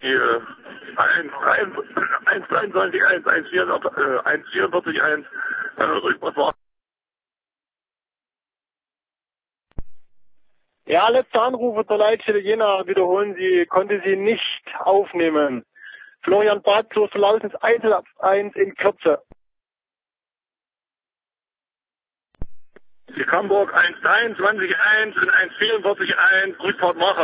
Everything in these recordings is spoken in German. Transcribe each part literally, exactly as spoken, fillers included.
äh, eins dreiundzwanzig eins, eins vierundvierzig eins, äh, Rückpass war. Ja, letzter Anrufe der Leitstelle Jena, wiederholen Sie, konnte sie nicht aufnehmen. Florian Barth zur Lausens eins in Kürze. Die Hamburg eins dreiundzwanzig eins und eins vierundvierzig eins, Rückfahrt machen.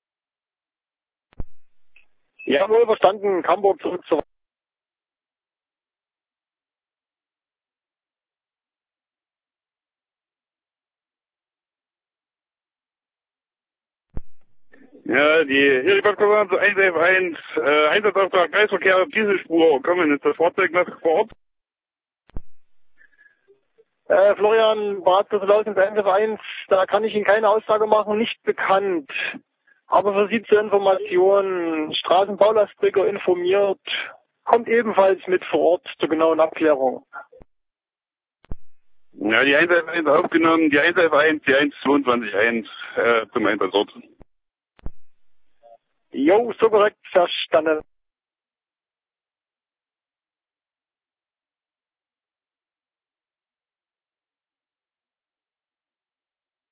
Jawohl, verstanden. Hamburg zurück zur Ja, die Helikopterkommando eins elf eins, äh, Einsatzauftrag Kreisverkehr auf Dieselspur. Kommen, ist das Fahrzeug noch vor Ort? Äh, Florian Barth zur Lausens eins, da kann ich Ihnen keine Aussage machen, nicht bekannt. Aber für Sie zur Information, Straßenbaulastbricker informiert, kommt ebenfalls mit vor Ort zur genauen Abklärung. Ja, die eins elf eins aufgenommen, die eins elf eins, die eins zweiundzwanzig eins äh, zum Einsatzort. Jo, so korrekt verstanden.